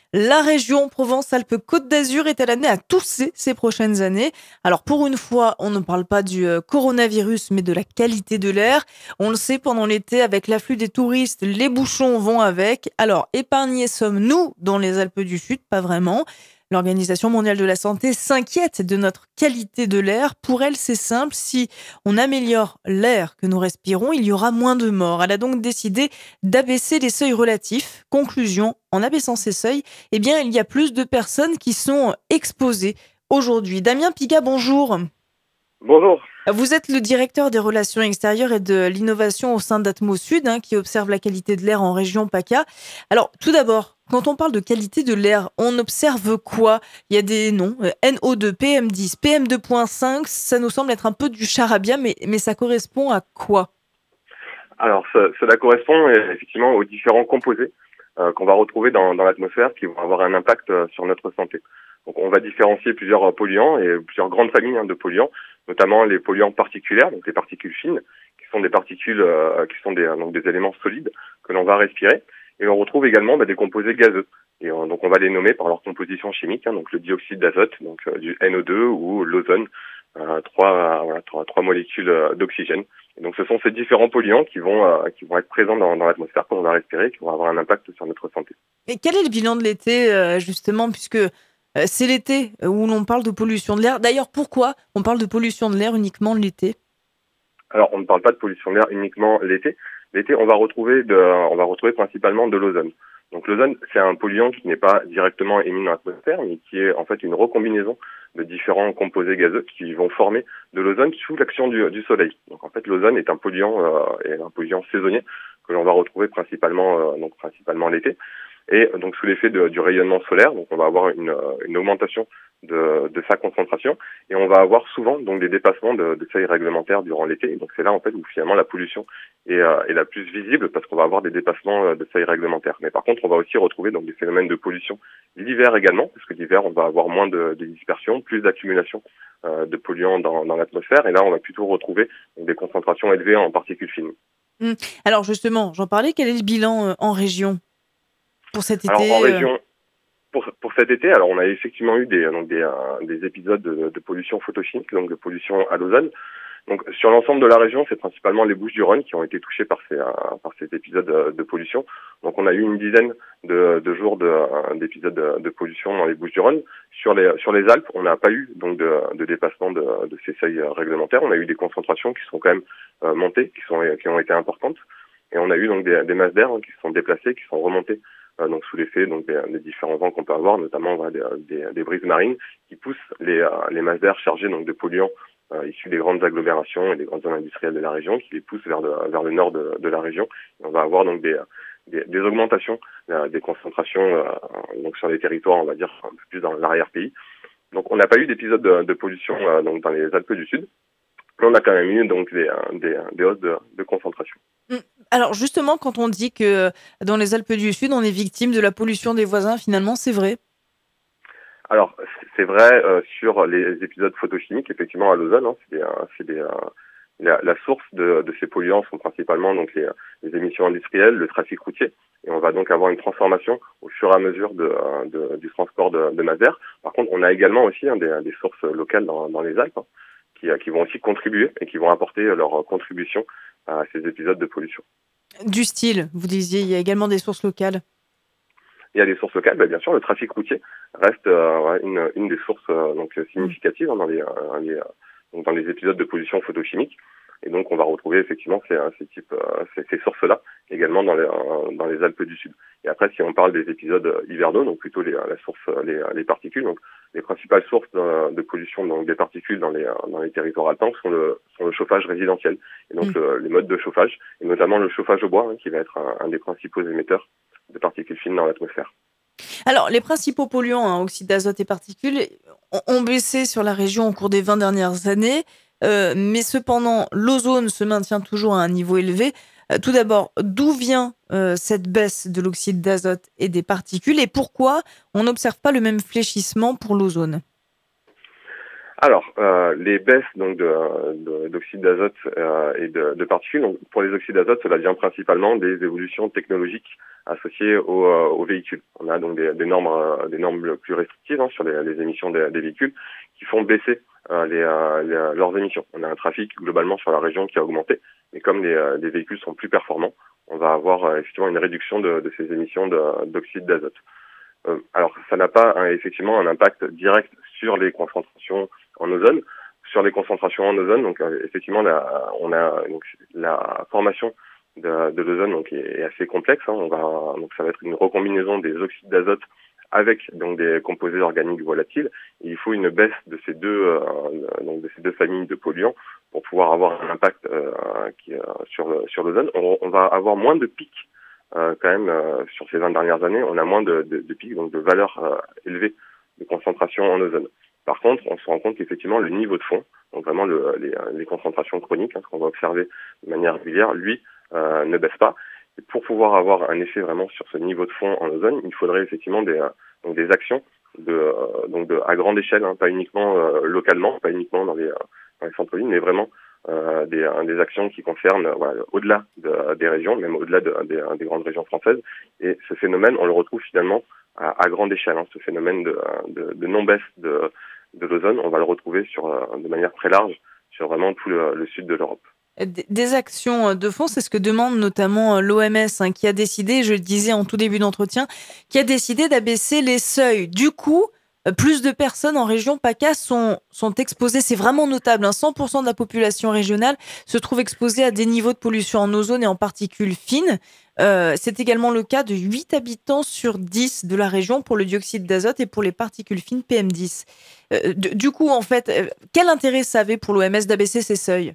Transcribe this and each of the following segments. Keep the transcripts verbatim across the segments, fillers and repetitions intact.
La région Provence-Alpes-Côte d'Azur est-elle amenée à tousser ces prochaines années? Alors pour une fois, on ne parle pas du euh, coronavirus, mais de la qualité de l'air. On le sait, pendant l'été, avec l'afflux des touristes, les bouchons vont avec. Alors épargnés sommes-nous dans les Alpes du Sud? Pas vraiment. L'Organisation mondiale de la santé s'inquiète de notre qualité de l'air. Pour elle, c'est simple, si on améliore l'air que nous respirons, il y aura moins de morts. Elle a donc décidé d'abaisser les seuils relatifs. Conclusion, en abaissant ces seuils, eh bien, il y a plus de personnes qui sont exposées aujourd'hui. Damien Pigat, bonjour. Bonjour. Vous êtes le directeur des relations extérieures et de l'innovation au sein d'Atmo Sud, hein, qui observe la qualité de l'air en région PACA. Alors, tout d'abord, quand on parle de qualité de l'air, on observe quoi? Il y a des noms, euh, N O deux, P M dix, P M deux virgule cinq, ça nous semble être un peu du charabia, mais, mais ça correspond à quoi? Alors, ce- cela correspond euh, effectivement aux différents composés euh, qu'on va retrouver dans, dans l'atmosphère qui vont avoir un impact euh, sur notre santé. Donc, on va différencier plusieurs euh, polluants et plusieurs grandes familles hein, de polluants, notamment les polluants particulaires, donc les particules fines, qui sont des particules, euh, qui sont des, euh, donc des éléments solides que l'on va respirer. Et on retrouve également bah, des composés gazeux. Et euh, donc, on va les nommer par leur composition chimique, hein, donc le dioxyde d'azote, donc euh, du N O deux ou l'ozone, euh, trois, euh, voilà, trois, trois molécules euh, d'oxygène. Et donc, ce sont ces différents polluants qui vont euh, qui vont être présents dans, dans l'atmosphère qu'on va respirer, qui vont avoir un impact sur notre santé. Et quel est le bilan de l'été, euh, justement, puisque euh, c'est l'été où l'on parle de pollution de l'air. D'ailleurs, pourquoi on parle de pollution de l'air uniquement l'été? Alors, on ne parle pas de pollution de l'air uniquement l'été. L'été, on va retrouver de, on va retrouver principalement de l'ozone. Donc, l'ozone, c'est un polluant qui n'est pas directement émis dans l'atmosphère, mais qui est en fait une recombinaison de différents composés gazeux qui vont former de l'ozone sous l'action du, du soleil. Donc, en fait, l'ozone est un polluant, euh, est un polluant saisonnier que l'on va retrouver principalement, euh, donc principalement l'été. Et donc sous l'effet de, du rayonnement solaire, donc on va avoir une, une augmentation de, de sa concentration et on va avoir souvent donc des dépassements de, de seuils réglementaires durant l'été. Donc c'est là en fait où finalement la pollution est, euh, est la plus visible parce qu'on va avoir des dépassements euh, de seuils réglementaires. Mais par contre on va aussi retrouver donc des phénomènes de pollution l'hiver également, parce que l'hiver on va avoir moins de, de dispersion, plus d'accumulation euh, de polluants dans, dans l'atmosphère et là on va plutôt retrouver donc, des concentrations élevées en particules fines. Hmm. Alors justement, j'en parlais, quel est le bilan euh, en région pour cet Alors en été euh région Pour, pour cet été, alors on a effectivement eu des, donc des, euh, des épisodes de, de pollution photochimique, donc de pollution à l'ozone. Donc sur l'ensemble de la région, c'est principalement les Bouches-du-Rhône qui ont été touchées par ces, euh, par ces épisodes de, de pollution. Donc on a eu une dizaine de, de jours de, euh, d'épisodes de, de pollution dans les Bouches-du-Rhône. Sur les, sur les Alpes, on n'a pas eu donc de, de dépassement de, de ces seuils réglementaires. On a eu des concentrations qui sont quand même euh, montées, qui sont qui ont été importantes. Et on a eu donc des, des masses d'air hein, qui se sont déplacées, qui sont remontées euh, donc sous l'effet donc des, des différents vents qu'on peut avoir, notamment voilà, des, des, des brises marines qui poussent les, euh, les masses d'air chargées donc de polluants euh, issus des grandes agglomérations et des grandes zones industrielles de la région, qui les poussent vers, de, vers le nord de, de la région. Et on va avoir donc des, des, des augmentations euh, des concentrations euh, donc sur les territoires, on va dire un peu plus dans l'arrière-pays. Donc on n'a pas eu d'épisode de, de pollution euh, donc dans les Alpes du Sud, mais on a quand même eu donc des, des, des hausses de, de concentration. Hmm. Alors justement, quand on dit que dans les Alpes du Sud, on est victime de la pollution des voisins, finalement, c'est vrai. Alors, c'est vrai euh, sur les épisodes photochimiques, effectivement, à l'ozone, hein, c'est des, euh, c'est des, euh, la, la source de, de ces polluants sont principalement donc les, les émissions industrielles, le trafic routier, et on va donc avoir une transformation au fur et à mesure de, euh, de, du transport de, de masse d'air. Par contre, on a également aussi hein, des, des sources locales dans, dans les Alpes hein, qui, qui vont aussi contribuer et qui vont apporter leur contribution à ces épisodes de pollution. Du style, vous disiez, il y a également des sources locales. Il y a des sources locales, bah, bien sûr, le trafic routier reste euh, ouais, une, une des sources euh, donc Hmm. significatives hein, dans les, euh, les euh, donc dans les épisodes de pollution photochimique. Et donc on va retrouver effectivement ces, ces types, euh, ces, ces sources-là également dans les euh, dans les Alpes du Sud. Et après, si on parle des épisodes euh, hivernaux, donc plutôt les la source euh, les, les particules, donc les principales sources de, de pollution donc des particules dans les euh, dans les territoires alpins sont le sont le chauffage résidentiel et donc Hmm. le, les modes de chauffage et notamment le chauffage au bois hein, qui va être un, un des principaux émetteurs de particules fines dans l'atmosphère. Alors, les principaux polluants, hein, oxyde d'azote et particules, ont, ont baissé sur la région au cours des vingt dernières années, euh, mais cependant, l'ozone se maintient toujours à un niveau élevé. Euh, tout d'abord, d'où vient euh, cette baisse de l'oxyde d'azote et des particules et pourquoi on n'observe pas le même fléchissement pour l'ozone? Alors, euh, les baisses donc de, de- d'oxyde d'azote euh, et de, de particules. Donc, pour les oxydes d'azote, cela vient principalement des évolutions technologiques associées aux, euh, aux véhicules. On a donc des, des normes, euh, des normes plus restrictives hein, sur les, les émissions des, des véhicules qui font baisser euh, les, euh, les- leurs émissions. On a un trafic globalement sur la région qui a augmenté, mais comme les, euh, les véhicules sont plus performants, on va avoir euh, effectivement une réduction de, de ces émissions de- d'oxyde d'azote. Euh, alors, ça n'a pas hein, effectivement un impact direct sur les concentrations en ozone. Sur les concentrations en ozone, donc euh, effectivement, la, on a donc la formation de, de l'ozone donc est, est assez complexe. Hein. On va donc ça va être une recombinaison des oxydes d'azote avec donc des composés organiques volatiles. Et il faut une baisse de ces deux euh, donc de ces deux familles de polluants pour pouvoir avoir un impact euh, qui, euh, sur le, sur l'ozone. On, on va avoir moins de pics. Euh, quand même, euh, sur ces vingt dernières années, on a moins de, de, de pics, donc de valeurs euh, élevées de concentration en ozone. Par contre, on se rend compte qu'effectivement, le niveau de fond, donc vraiment le, les, les concentrations chroniques, hein, ce qu'on va observer de manière régulière, lui, euh, ne baisse pas. Et pour pouvoir avoir un effet vraiment sur ce niveau de fond en ozone, il faudrait effectivement des, euh, donc des actions de, euh, donc de, à grande échelle, hein, pas uniquement euh, localement, pas uniquement dans les, euh, dans les centres-villes, mais vraiment euh, des, euh, des actions qui concernent euh, voilà, au-delà de, des régions, même au-delà de, des, des grandes régions françaises. Et ce phénomène, on le retrouve finalement à, à grande échelle. Hein, ce phénomène de, de, de non-baisse de, de l'ozone, on va le retrouver sur, euh, de manière très large sur vraiment tout le, le sud de l'Europe. Des des actions de fond, c'est ce que demande notamment l'O M S, hein, qui a décidé, je le disais en tout début d'entretien, qui a décidé d'abaisser les seuils. Du coup, euh, plus de personnes en région PACA sont, sont exposées. C'est vraiment notable, hein. cent pour cent de la population régionale se trouve exposée à des niveaux de pollution en ozone et en particules fines. Euh, c'est également le cas de huit habitants sur dix de la région pour le dioxyde d'azote et pour les particules fines P M dix. Euh, du du coup, en fait, euh, quel intérêt ça avait pour l'O M S d'abaisser ces seuils?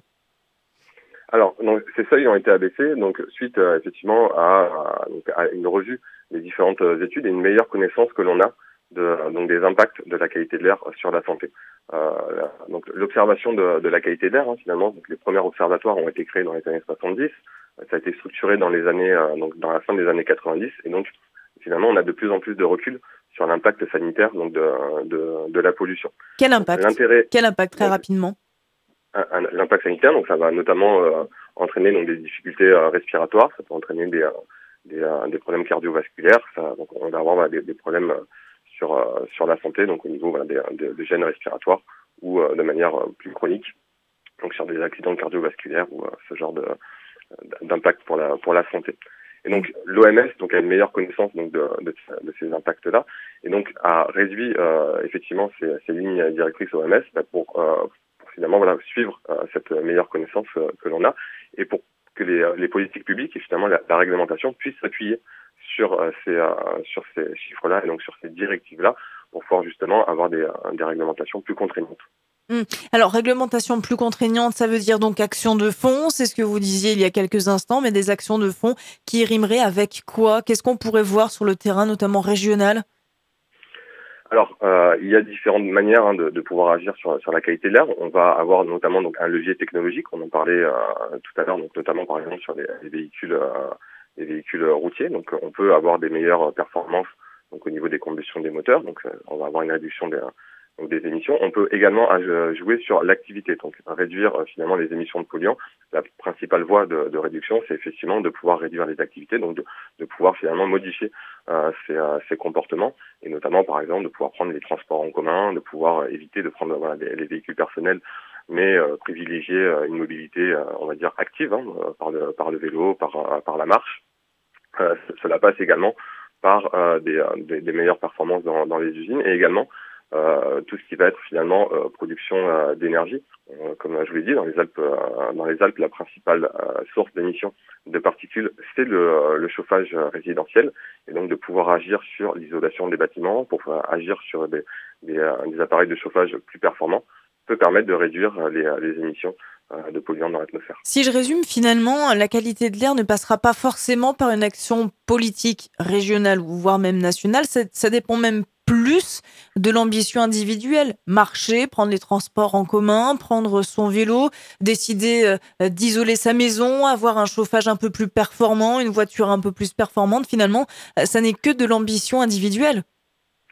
Alors, donc, ces seuils ont été abaissés, donc suite euh, effectivement à, à, donc, à une revue des différentes euh, études et une meilleure connaissance que l'on a de, donc des impacts de la qualité de l'air sur la santé. Euh, donc, l'observation de, de la qualité de l'air, hein, finalement, donc les premiers observatoires ont été créés dans les années soixante-dix. Ça a été structuré dans les années, euh, donc dans la fin des années quatre-vingt-dix, et donc finalement, on a de plus en plus de recul sur l'impact sanitaire donc de, de, de la pollution. Quel Donc, impact? l'intérêt, Quel impact, très donc, rapidement? un- un- l'impact sanitaire, donc ça va notamment euh, entraîner donc des difficultés euh, respiratoires, ça peut entraîner des, euh, des, euh, des problèmes cardiovasculaires, ça, donc on va avoir voilà, des, des problèmes euh, sur euh, sur la santé, donc au niveau voilà, des, des, des gènes respiratoires ou euh, de manière euh, plus chronique, donc sur des accidents cardiovasculaires ou euh, ce genre de d'impact pour la pour la santé. Et donc l'O M S donc a une meilleure connaissance donc de, de, de ces impacts-là et donc a réduit euh, effectivement ces, ces lignes directrices O M S bah, pour, euh, pour finalement voilà suivre euh, cette meilleure connaissance euh, que l'on a et pour que les, les politiques publiques et finalement la, la réglementation puissent s'appuyer sur euh, ces euh, sur ces chiffres-là et donc sur ces directives-là pour pouvoir justement avoir des, des réglementations plus contraignantes. Mmh. Alors, réglementation plus contraignante, ça veut dire donc action de fond, c'est ce que vous disiez il y a quelques instants, mais des actions de fond qui rimeraient avec quoi? Qu'est-ce qu'on pourrait voir sur le terrain, notamment régional? Alors, euh, il y a différentes manières hein, de, de pouvoir agir sur, sur la qualité de l'air. On va avoir notamment donc un levier technologique. On en parlait euh, tout à l'heure, donc notamment par exemple sur les, les véhicules, euh, les véhicules routiers. Donc, on peut avoir des meilleures performances donc au niveau des combustions des moteurs. Donc, euh, on va avoir une réduction des, donc des émissions. On peut également euh, jouer sur l'activité, donc réduire euh, finalement les émissions de polluants. La principale voie de, de réduction, c'est effectivement de pouvoir réduire les activités, donc de, de pouvoir finalement modifier euh, ces, euh, ces comportements, et notamment par exemple de pouvoir prendre les transports en commun, de pouvoir euh, éviter de prendre voilà, les, les véhicules personnels, mais euh, privilégier euh, une mobilité, euh, on va dire active, hein, euh, par le par le vélo, par euh, par la marche. Euh, cela passe également par euh, des, des, des meilleures performances dans, dans les usines et également Euh, tout ce qui va être finalement euh, production euh, d'énergie. Euh, comme je vous l'ai dit, dans les Alpes, euh, dans les Alpes, la principale euh, source d'émissions de particules, c'est le, le chauffage résidentiel, et donc de pouvoir agir sur l'isolation des bâtiments, pour pouvoir agir sur des, des, euh, des appareils de chauffage plus performants, peut permettre de réduire les, les émissions euh, de polluants dans l'atmosphère. Si je résume, finalement, la qualité de l'air ne passera pas forcément par une action politique régionale ou voire même nationale. Ça, ça dépend même plus de l'ambition individuelle. Marcher, prendre les transports en commun, prendre son vélo, décider euh, d'isoler sa maison, avoir un chauffage un peu plus performant, une voiture un peu plus performante. Finalement, euh, ça n'est que de l'ambition individuelle.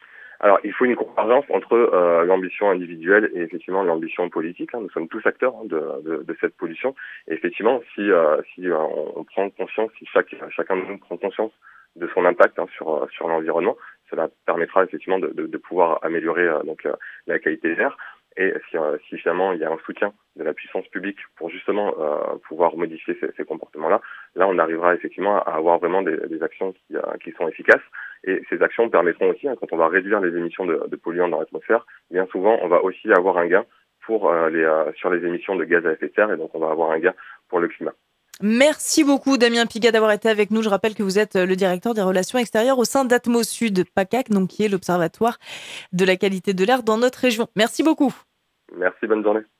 Alors, il faut une convergence entre euh, l'ambition individuelle et effectivement l'ambition politique. Hein. Nous sommes tous acteurs hein, de, de, de cette pollution. Et effectivement, si, euh, si euh, on prend conscience, si chaque, chacun de nous prend conscience de son impact hein, sur, sur l'environnement, cela permettra effectivement de, de, de pouvoir améliorer euh, donc euh, la qualité de l'air. Et si, euh, si finalement il y a un soutien de la puissance publique pour justement euh, pouvoir modifier ces, ces comportements-là, là on arrivera effectivement à avoir vraiment des, des actions qui, euh, qui sont efficaces. Et ces actions permettront aussi, hein, quand on va réduire les émissions de, de polluants dans l'atmosphère, bien souvent on va aussi avoir un gain pour euh, les, euh, sur les émissions de gaz à effet de serre, et donc on va avoir un gain pour le climat. Merci beaucoup Damien Pigat d'avoir été avec nous. Je rappelle que vous êtes le directeur des relations extérieures au sein d'Atmosud PACAC, donc qui est l'observatoire de la qualité de l'air dans notre région. Merci beaucoup. Merci, bonne journée.